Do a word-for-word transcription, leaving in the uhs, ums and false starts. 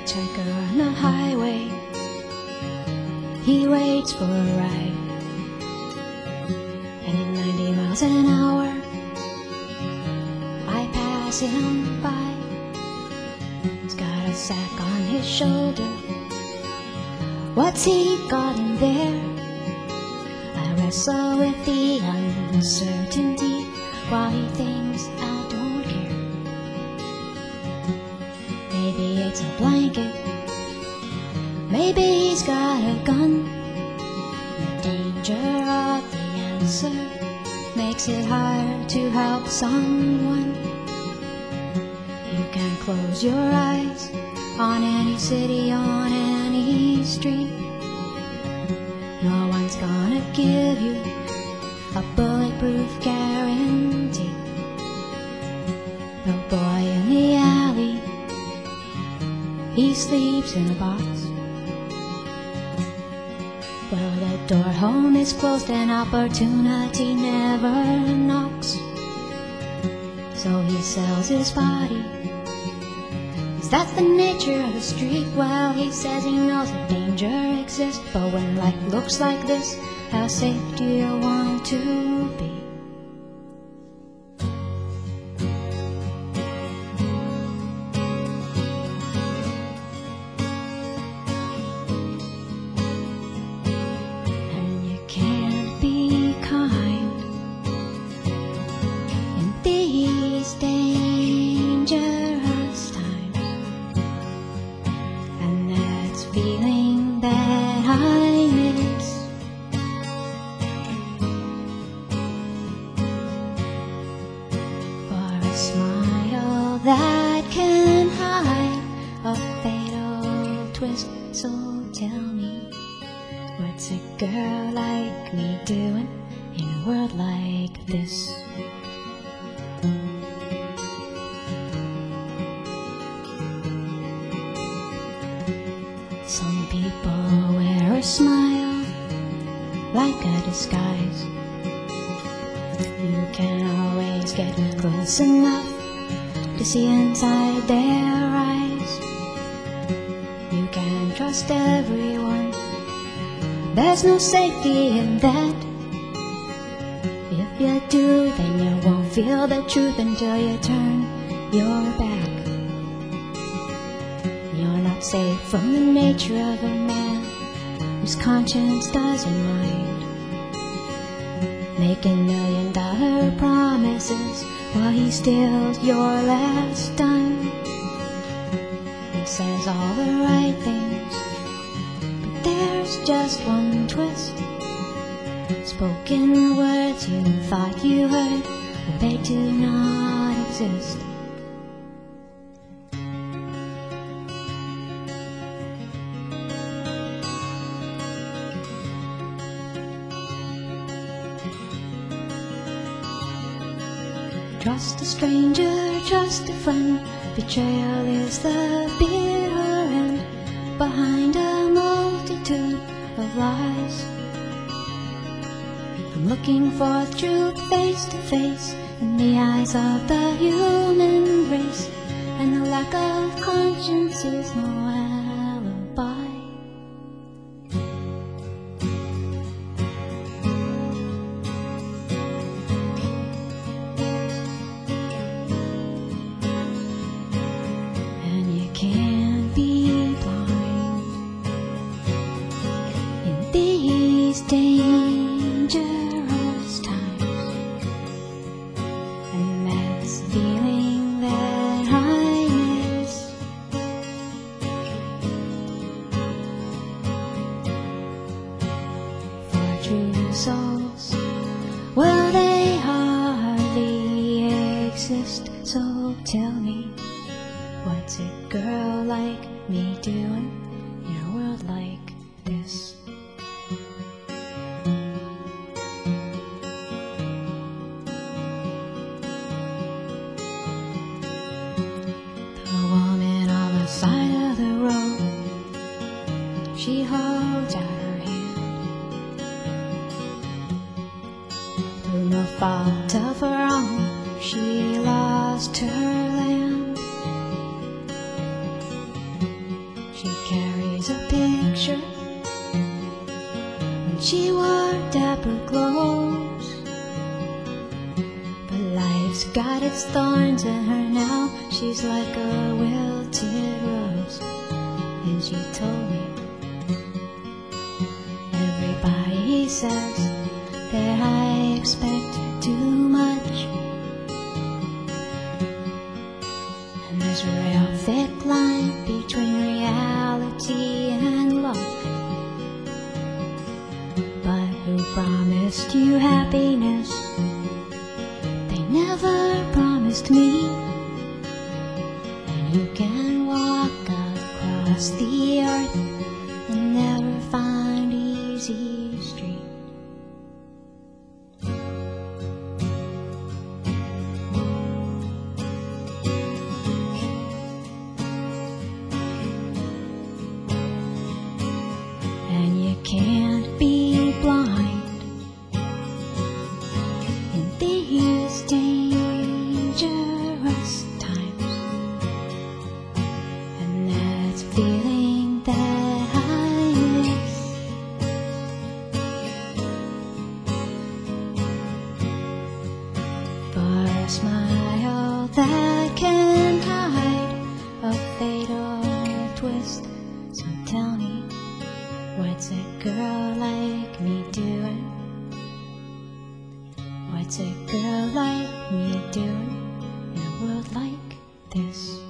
hitchhiker on the highway, he waits for a ride. And at ninety miles an hour, I pass him by. He's got a sack on his shoulder. What's he got in there? I wrestle with the uncertainty while he thinks I don't care. Maybe it's a blanket, maybe he's got a gun. The danger of the answer makes it hard to help someone. You can close your eyes on any city, on any street. No one's gonna give you a bulletproof guarantee. The boy in the alley, he sleeps in a box. Well, the door home is closed and opportunity never knocks. So he sells his body. That's the nature of the street. Well, he says he knows that danger exists, but when life looks like this, how safe do you want to be? And you can't be kind in these dangerous times. And that's feeling that I miss. For a smile that can hide a fatal twist. So tell me, what's a girl like me doing in a world like this? Some people wear a smile like a disguise. You can always get close enough to see inside their eyes. You can trust everyone, there's no safety in that. If you do, then you won't feel the truth until you turn your back. You're not safe from the nature of a man whose conscience doesn't mind, making million dollar promises while he steals your last dime. He says all the right things, but there's just one twist. Spoken words you thought you heard, but they do not exist. Trust a stranger, trust a friend. Betrayal is the bitter end behind a multitude of lies. I'm looking for truth face to face in the eyes of the human race, and the lack of conscience is no alibi. Can't be blind in these dangerous times, and that's feeling that I miss. For true souls, well, they hardly exist. So tell me, what's a girl like me doing in a world like this? The woman on the side of the road, she holds out her hand. Through no fault of her own, she lost her land. she wore dapper clothes, but life's got its thorns in her now. She's like a wilted rose. And she told me, everybody says that I expect too much, and there's a real thick line between reality and love. But who promised you happiness? They never promised me. And you can walk across the earth and never find easy street. And you can't be blind in these dangerous times, and that's feeling that I miss. For a smile that can hide a fatal twist. So tell me, what's a girl like me doing? What's a girl like me doing in a world like this?